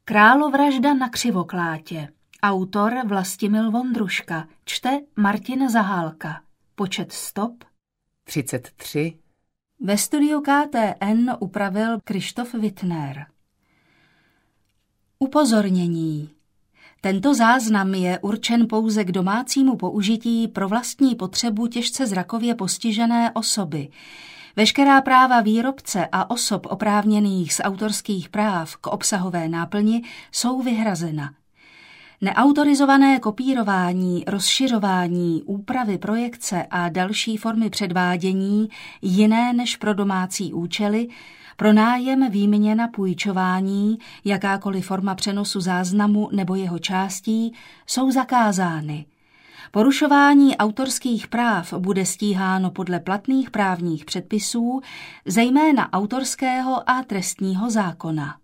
Královražda na Křivoklátě. Autor Vlastimil Vondruška. Čte Martin Zahálka. Počet stop 33. Ve studiu KTN upravil Krištof Wittner. Upozornění. Tento záznam je určen pouze k domácímu použití pro vlastní potřebu těžce zrakově postižené osoby. Veškerá práva výrobce a osob oprávněných z autorských práv k obsahové náplni jsou vyhrazena. Neautorizované kopírování, rozšiřování, úpravy projekce a další formy předvádění, jiné než pro domácí účely, pronájem, výměna, půjčování, jakákoliv forma přenosu záznamu nebo jeho částí jsou zakázány. Porušování autorských práv bude stíháno podle platných právních předpisů, zejména autorského a trestního zákona.